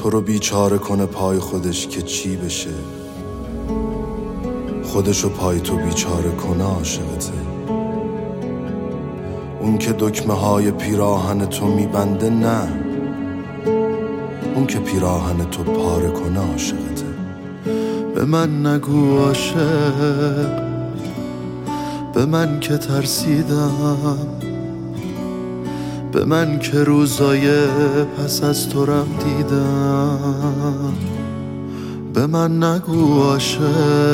تو رو بیچاره کنه پای خودش که چی بشه، خودشو پای تو بیچاره کنه عاشقته. اون که دکمه های پیراهن تو میبنده نه، اون که پیراهن تو پاره کنه عاشقته. به من نگو عاشق، به من که ترسیدم، به من که روزای پس از تو رم دیدم. به من نگو عاشق،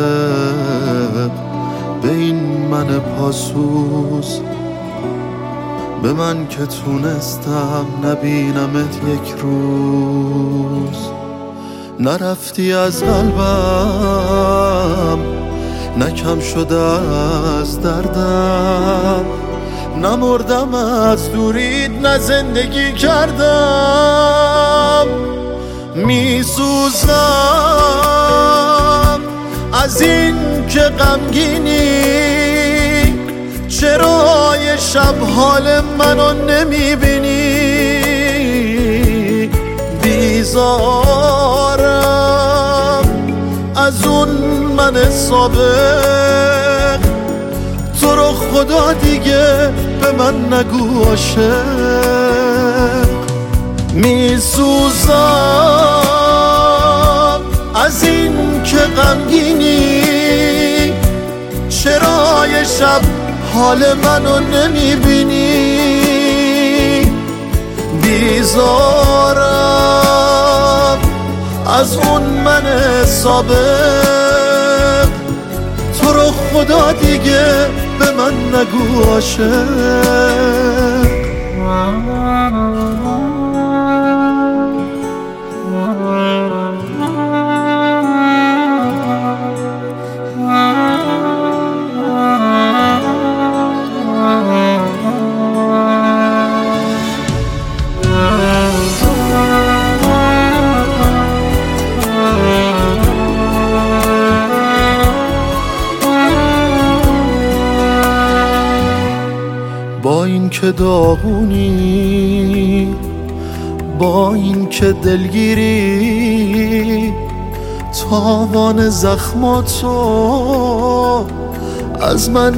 به این من پاسوز، به من که تونستم نبینمت یک روز. نرفتی از قلبم، نکم شده از دردم، نمردم از دوریت، نه زندگی کردم. میسوزم از این که غمگینی، چرا یه شب حال منو نمیبینی؟ بیزارم از اون من سابق، تو رو خدا دیگه به من نگو عاشق. میسوزم از این که غمگینی، چرا یه شب حال منو نمیبینی؟ بیزارم از اون من سابق، تو رو خدا دیگه به من نگو عاشق. با این که داغونی، با این که دلگیری، تاوان زخماتو از من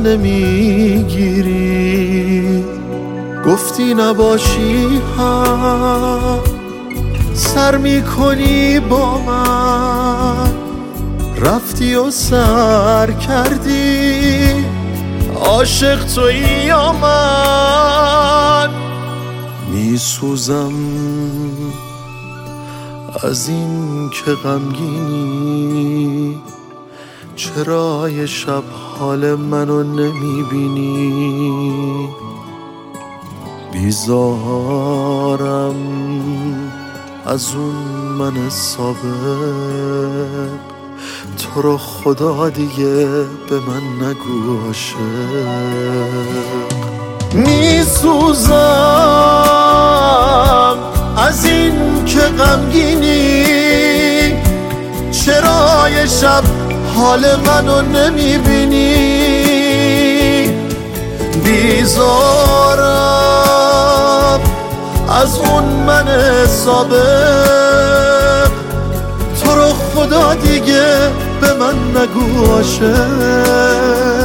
نمیگیری. گفتی نباشی هم سر میکنی با من، رفتی و سر کردی، عاشق تویی یا من؟ میسوزم از این که غمگینی، چرا یه شب حال منو نمیبینی؟ بیزارم از اون من سابق، تو رو خدا دیگه به من نگو عاشق. میسوزم از این که غمگینی، چرا یه شب حال منو نمیبینی؟ بیزارم از اون من سابق، تو رو خدا دیگه به من نگو عاشق.